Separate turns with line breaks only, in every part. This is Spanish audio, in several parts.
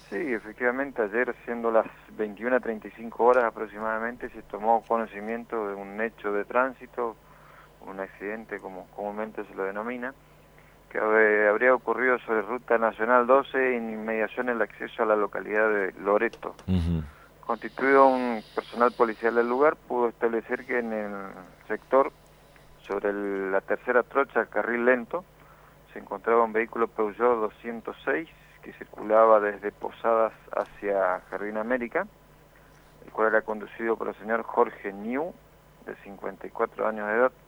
Sí, efectivamente, ayer, siendo las 21:35 aproximadamente, se tomó conocimiento de un hecho de tránsito, un accidente como comúnmente se lo denomina, que habría ocurrido sobre Ruta Nacional 12 en inmediación el acceso a la localidad de Loreto. Constituido un personal policial del lugar, pudo establecer que en el sector, sobre la tercera trocha, el carril lento, se encontraba un vehículo Peugeot 206 que circulaba desde Posadas hacia Jardín América, el cual era conducido por el señor Jorge New, de 54 años de edad,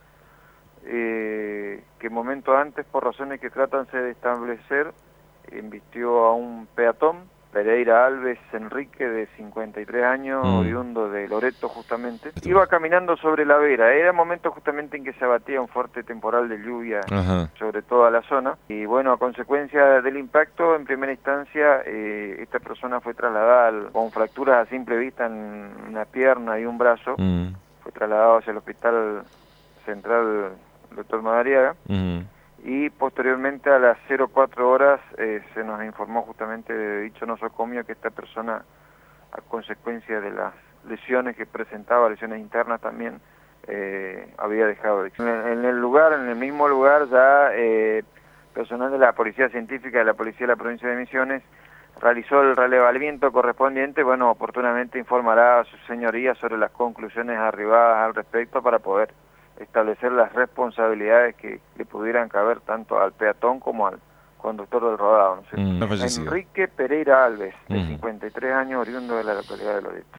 que momento antes, por razones que tratanse de establecer, embistió a un peatón, Pereira Alves Enrique, de 53 años, oriundo de Loreto justamente. Iba caminando sobre la vera, era momento justamente en que se abatía un fuerte temporal de lluvia sobre toda la zona, y bueno, a consecuencia del impacto, en primera instancia, esta persona fue trasladada con fracturas a simple vista en una pierna y un brazo, fue trasladado hacia el Hospital Central Dr. Madariaga, y posteriormente a las 04 horas se nos informó justamente de dicho nosocomio que esta persona, a consecuencia de las lesiones que presentaba, lesiones internas también, había dejado. En el mismo lugar ya personal de la Policía Científica de la Policía de la Provincia de Misiones realizó el relevamiento correspondiente. Bueno, oportunamente informará a su señoría sobre las conclusiones arribadas al respecto para poder establecer las responsabilidades que le pudieran caber tanto al peatón como al conductor del rodado, ¿no sé? Enrique Pereira Alves, de 53 años, oriundo de la localidad de Loreto.